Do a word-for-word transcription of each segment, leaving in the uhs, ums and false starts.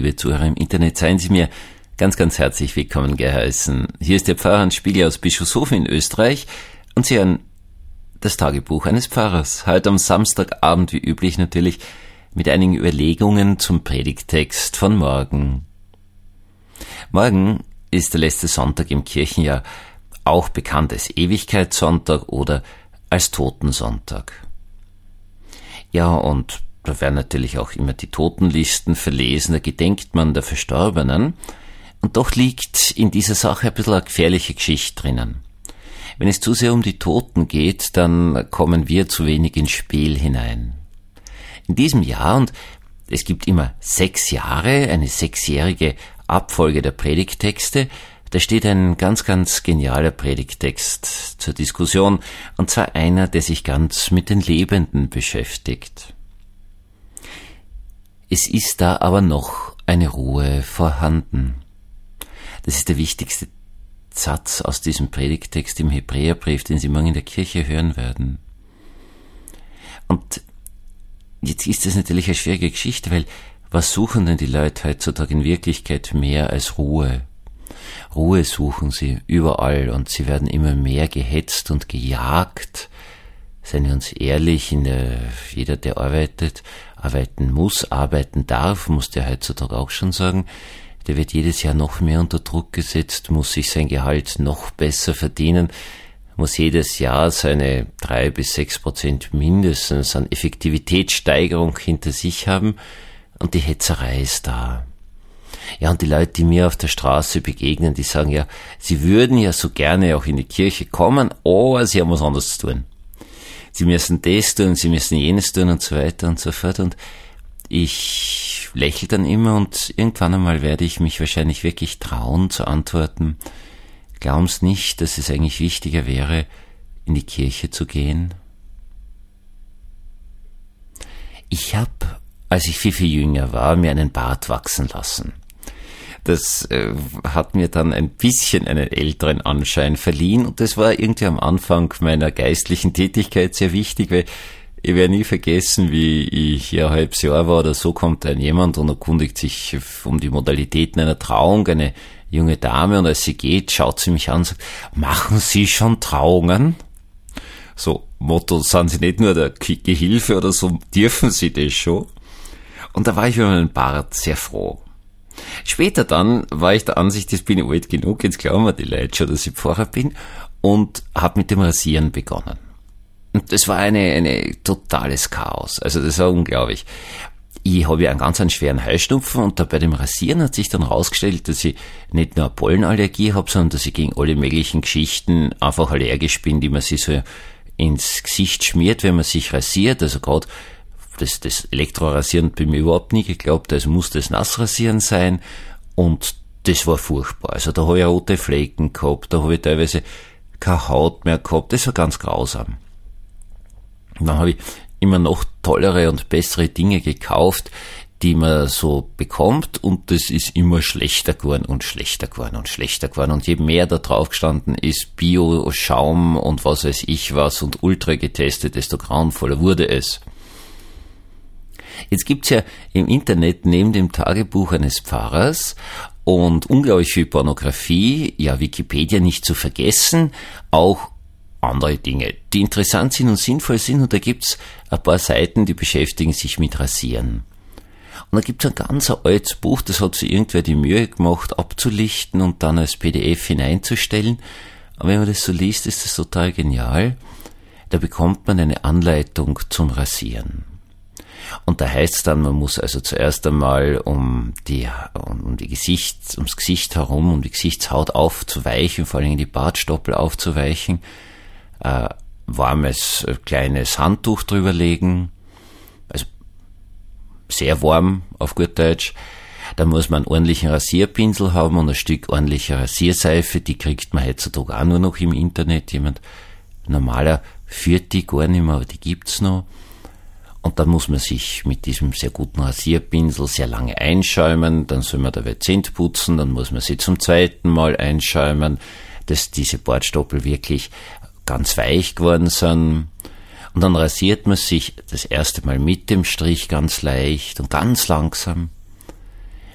liebe Zuhörer im Internet, seien Sie mir ganz, ganz herzlich willkommen geheißen. Hier ist der Pfarrer Hans Spiegel aus Bischofshofen in Österreich und Sie hören das Tagebuch eines Pfarrers. Heute am Samstagabend, wie üblich natürlich, mit einigen Überlegungen zum Predigttext von morgen. Morgen ist der letzte Sonntag im Kirchenjahr, auch bekannt als Ewigkeitssonntag oder als Totensonntag. Ja, und da werden natürlich auch immer die Totenlisten verlesen, da gedenkt man der Verstorbenen. Und doch liegt in dieser Sache ein bisschen eine gefährliche Geschichte drinnen. Wenn es zu sehr um die Toten geht, dann kommen wir zu wenig ins Spiel hinein. In diesem Jahr, und es gibt immer sechs Jahre, eine sechsjährige Abfolge der Predigttexte, da steht ein ganz, ganz genialer Predigttext zur Diskussion, und zwar einer, der sich ganz mit den Lebenden beschäftigt. Es ist da aber noch eine Ruhe vorhanden. Das ist der wichtigste Satz aus diesem Predigttext im Hebräerbrief, den Sie morgen in der Kirche hören werden. Und jetzt ist das natürlich eine schwierige Geschichte, weil was suchen denn die Leute heutzutage in Wirklichkeit mehr als Ruhe? Ruhe suchen sie überall und sie werden immer mehr gehetzt und gejagt. Seien wir uns ehrlich, in der, jeder, der arbeitet, arbeiten muss, arbeiten darf, muss der heutzutage auch schon sagen, der wird jedes Jahr noch mehr unter Druck gesetzt, muss sich sein Gehalt noch besser verdienen, muss jedes Jahr seine drei bis sechs Prozent mindestens an Effektivitätssteigerung hinter sich haben und die Hetzerei ist da. Ja, und die Leute, die mir auf der Straße begegnen, die sagen ja, sie würden ja so gerne auch in die Kirche kommen, aber sie haben was anderes zu tun. Sie müssen das tun, sie müssen jenes tun und so weiter und so fort. Und ich lächle dann immer und irgendwann einmal werde ich mich wahrscheinlich wirklich trauen zu antworten, glauben Sie nicht, dass es eigentlich wichtiger wäre, in die Kirche zu gehen? Ich habe, als ich viel, viel jünger war, mir einen Bart wachsen lassen. Das äh, hat mir dann ein bisschen einen älteren Anschein verliehen und das war irgendwie am Anfang meiner geistlichen Tätigkeit sehr wichtig, weil ich werde nie vergessen, wie ich hier ein halbes Jahr war oder so, kommt ein jemand und erkundigt sich um die Modalitäten einer Trauung, eine junge Dame, und als sie geht, schaut sie mich an und sagt, machen Sie schon Trauungen? So, Motto, sind Sie nicht nur der Gehilfe oder so, dürfen Sie das schon? Und da war ich über meinen Bart sehr froh. Später dann war ich der Ansicht, jetzt bin ich alt genug, jetzt glauben mir die Leute schon, dass ich Pfarrer bin, und habe mit dem Rasieren begonnen. Und das war eine, eine totales Chaos, also das war unglaublich. Ich habe ja einen ganz einen schweren Heuschnupfen und da bei dem Rasieren hat sich dann rausgestellt, dass ich nicht nur eine Pollenallergie habe, sondern dass ich gegen alle möglichen Geschichten einfach allergisch bin, die man sich so ins Gesicht schmiert, wenn man sich rasiert, also gerade Das, das Elektrorasieren hat bei mir überhaupt nie geglaubt, also muss das Nassrasieren sein und das war furchtbar. Also da habe ich rote Flecken gehabt, da habe ich teilweise keine Haut mehr gehabt, das war ganz grausam. Und dann habe ich immer noch tollere und bessere Dinge gekauft, die man so bekommt, und das ist immer schlechter geworden und schlechter geworden und schlechter geworden und je mehr da drauf gestanden ist, Bio-Schaum und was weiß ich was und ultra getestet, desto grauenvoller wurde es. Jetzt gibt's ja im Internet neben dem Tagebuch eines Pfarrers und unglaublich viel Pornografie, ja Wikipedia nicht zu vergessen, auch andere Dinge, die interessant sind und sinnvoll sind, und da gibt's ein paar Seiten, die beschäftigen sich mit Rasieren. Und da gibt's ein ganz altes Buch, das hat sich irgendwer die Mühe gemacht, abzulichten und dann als P D F hineinzustellen. Aber wenn man das so liest, ist das total genial. Da bekommt man eine Anleitung zum Rasieren. Und da heißt es dann, man muss also zuerst einmal um die, um die Gesicht, ums Gesicht herum, um die Gesichtshaut aufzuweichen, vor allem die Bartstoppel aufzuweichen, äh, warmes, kleines Handtuch drüberlegen, also sehr warm, auf gut Deutsch. Da muss man einen ordentlichen Rasierpinsel haben und ein Stück ordentlicher Rasierseife, die kriegt man heutzutage auch nur noch im Internet. Jemand normaler führt die gar nicht mehr, aber die gibt's noch. Und dann muss man sich mit diesem sehr guten Rasierpinsel sehr lange einschäumen, dann soll man dabei Zähne putzen, dann muss man sie zum zweiten Mal einschäumen, dass diese Bartstoppel wirklich ganz weich geworden sind. Und dann rasiert man sich das erste Mal mit dem Strich ganz leicht und ganz langsam.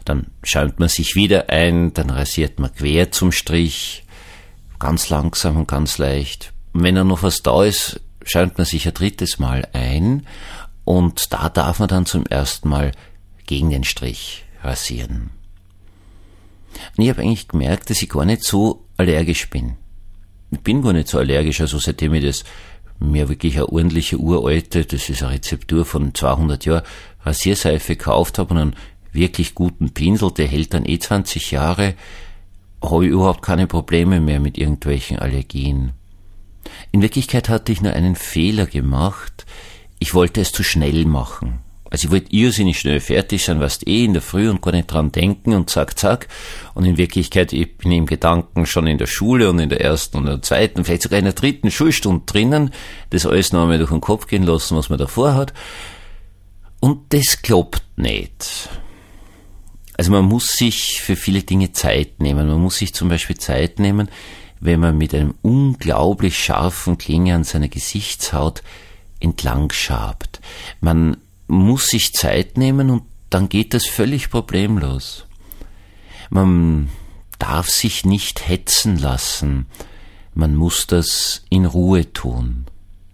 Dann schäumt man sich wieder ein, dann rasiert man quer zum Strich, ganz langsam und ganz leicht. Und wenn dann noch was da ist, schäumt man sich ein drittes Mal ein und da darf man dann zum ersten Mal gegen den Strich rasieren. Und ich habe eigentlich gemerkt, dass ich gar nicht so allergisch bin. Ich bin gar nicht so allergisch, also seitdem ich das mir wirklich eine ordentliche uralte, das ist eine Rezeptur von zweihundert Jahren, Rasierseife gekauft habe und einen wirklich guten Pinsel, der hält dann eh zwanzig Jahre, habe ich überhaupt keine Probleme mehr mit irgendwelchen Allergien. In Wirklichkeit hatte ich nur einen Fehler gemacht. Ich wollte es zu schnell machen. Also ich wollte irrsinnig schnell fertig sein, warst eh in der Früh und gar nicht dran denken und zack, zack. Und in Wirklichkeit, ich bin im Gedanken schon in der Schule und in der ersten und der zweiten, vielleicht sogar in der dritten Schulstunde drinnen, das alles noch einmal durch den Kopf gehen lassen, was man davor hat. Und das klappt nicht. Also man muss sich für viele Dinge Zeit nehmen. Man muss sich zum Beispiel Zeit nehmen, wenn man mit einem unglaublich scharfen Klinge an seiner Gesichtshaut entlang schabt. Man muss sich Zeit nehmen und dann geht das völlig problemlos. Man darf sich nicht hetzen lassen. Man muss das in Ruhe tun.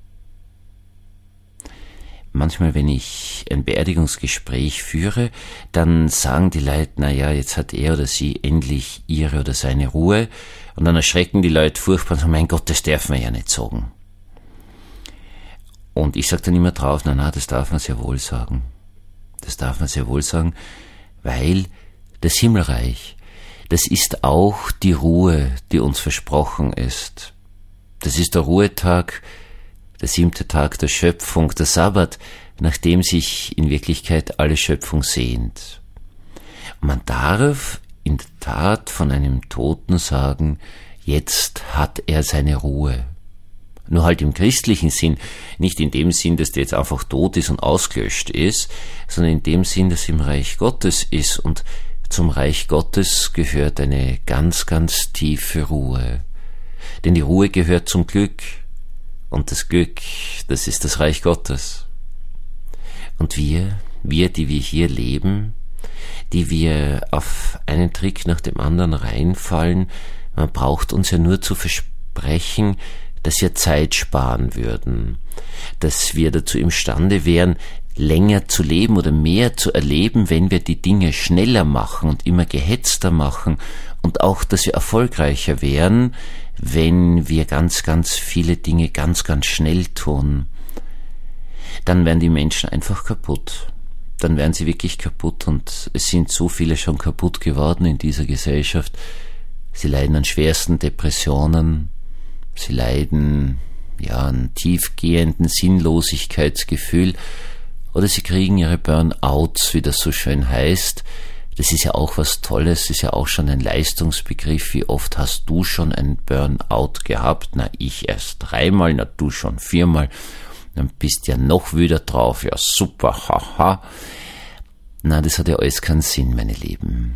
Manchmal, wenn ich ein Beerdigungsgespräch führe, dann sagen die Leute, na ja, jetzt hat er oder sie endlich ihre oder seine Ruhe. Und dann erschrecken die Leute furchtbar und sagen, mein Gott, das darf man ja nicht sagen. Und ich sage dann immer drauf, na na, das darf man sehr wohl sagen. Das darf man sehr wohl sagen, weil das Himmelreich, das ist auch die Ruhe, die uns versprochen ist. Das ist der Ruhetag, der siebte Tag der Schöpfung, der Sabbat, nach dem sich in Wirklichkeit alle Schöpfung sehnt. Und man darf in der Tat von einem Toten sagen, jetzt hat er seine Ruhe. Nur halt im christlichen Sinn, nicht in dem Sinn, dass der jetzt einfach tot ist und ausgelöscht ist, sondern in dem Sinn, dass er im Reich Gottes ist. Und zum Reich Gottes gehört eine ganz, ganz tiefe Ruhe. Denn die Ruhe gehört zum Glück. Und das Glück, das ist das Reich Gottes. Und wir, wir, die wir hier leben, die wir auf einen Trick nach dem anderen reinfallen, man braucht uns ja nur zu versprechen, dass wir Zeit sparen würden, dass wir dazu imstande wären, länger zu leben oder mehr zu erleben, wenn wir die Dinge schneller machen und immer gehetzter machen und auch, dass wir erfolgreicher wären, wenn wir ganz, ganz viele Dinge ganz, ganz schnell tun. Dann werden die Menschen einfach kaputt. Dann werden sie wirklich kaputt und es sind so viele schon kaputt geworden in dieser Gesellschaft. Sie leiden an schwersten Depressionen, sie leiden ja an tiefgehenden Sinnlosigkeitsgefühl oder sie kriegen ihre Burnouts, wie das so schön heißt. Das ist ja auch was Tolles, das ist ja auch schon ein Leistungsbegriff. Wie oft hast du schon einen Burnout gehabt? Na, ich erst dreimal, na du schon viermal. Dann bist ja noch wieder drauf. Ja, super, haha. Na, das hat ja alles keinen Sinn, meine Lieben.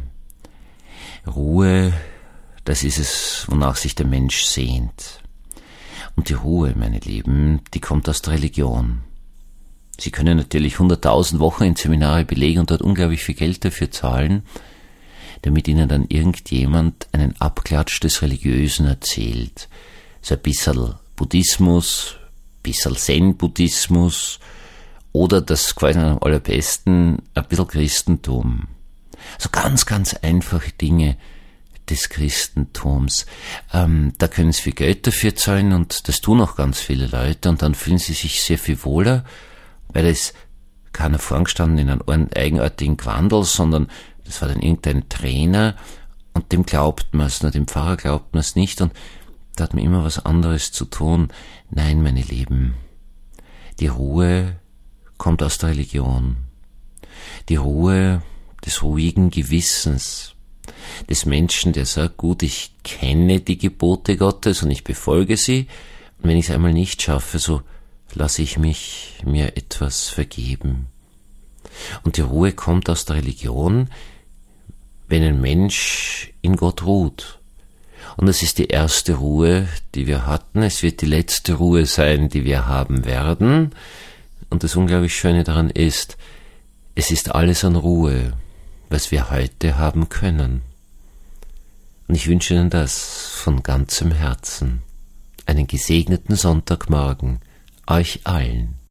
Ruhe, das ist es, wonach sich der Mensch sehnt. Und die Ruhe, meine Lieben, die kommt aus der Religion. Sie können natürlich hunderttausend Wochenendseminare belegen und dort unglaublich viel Geld dafür zahlen, damit ihnen dann irgendjemand einen Abklatsch des Religiösen erzählt. So ein bisschen Buddhismus, ein bisschen Zen-Buddhismus oder das quasi am allerbesten ein bisschen Christentum. So ganz, ganz einfache Dinge des Christentums. Ähm, da können sie viel Geld dafür zahlen und das tun auch ganz viele Leute und dann fühlen sie sich sehr viel wohler, weil da ist keiner vorgestanden in einem eigenartigen Gewandel, sondern das war dann irgendein Trainer und dem glaubt man es, nur dem Pfarrer glaubt man es nicht und da hat man immer was anderes zu tun. Nein, meine Lieben, die Ruhe kommt aus der Religion. Die Ruhe des ruhigen Gewissens, des Menschen, der sagt, gut, ich kenne die Gebote Gottes und ich befolge sie und wenn ich es einmal nicht schaffe, so lasse ich mich mir etwas vergeben. Und die Ruhe kommt aus der Religion, wenn ein Mensch in Gott ruht. Und das ist die erste Ruhe, die wir hatten. Es wird die letzte Ruhe sein, die wir haben werden. Und das unglaublich Schöne daran ist, es ist alles an Ruhe. was wir heute haben können. Und ich wünsche Ihnen das von ganzem Herzen. Einen gesegneten Sonntagmorgen euch allen.